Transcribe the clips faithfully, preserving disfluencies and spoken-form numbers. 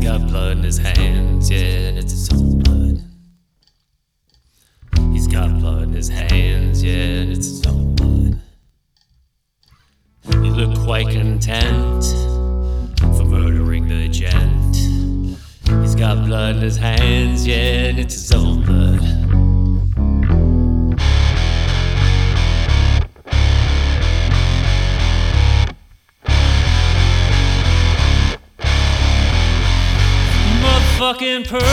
got blood in his hands, yeah, it's his own blood. He's got blood in his hands, yeah, it's his own blood. He looked quite content for murdering the gent. He's got blood in his hands, yeah, and it's his own blood. Motherfucking perv,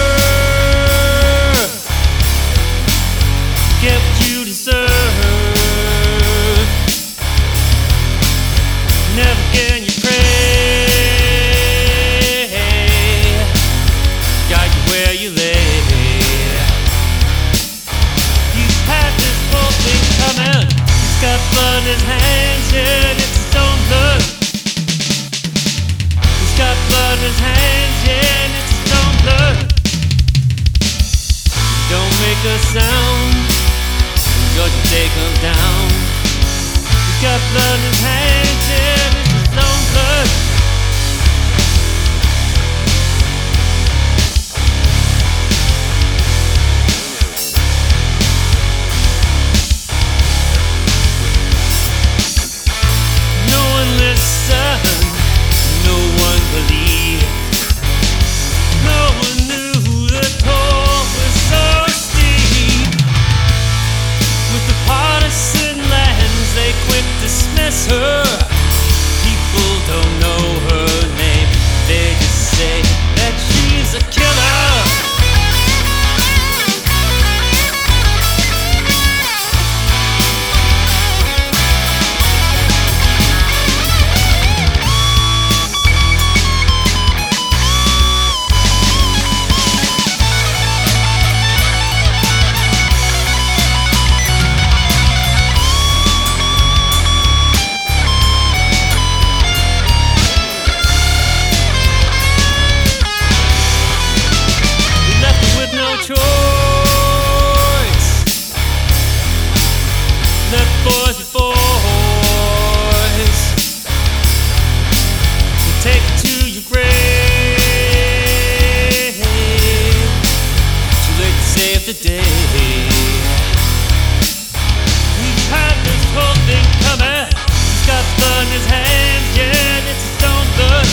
get what you deserve. Never getting your prey, got you where you lay. He's had this whole thing coming. He's got blood in his hands, yeah, and it's his own blood. He's got blood in his hands, yeah, and it's his own blood. Don't make a sound, George will take him down. He's got blood in his hands, yeah, and it's his own blood. No one listened, no one believed. No one knew the toll was so steep. With the partisan lands, they quick dismiss her. People don't know her name, they just say that she's a killer. Choice. Let boys be boys. You take it to your grave. Too late to save the day. We've had this whole thing coming. He's got blood in his hands, yeah, and it's his own blood.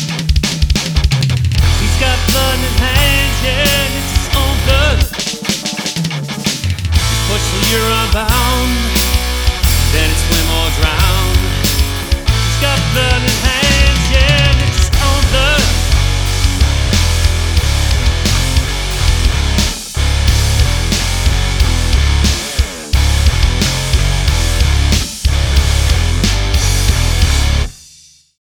He's got blood in his hands, yeah, and it's his own blood. Push till you're unbound, then it's swim or drown. He's got blood in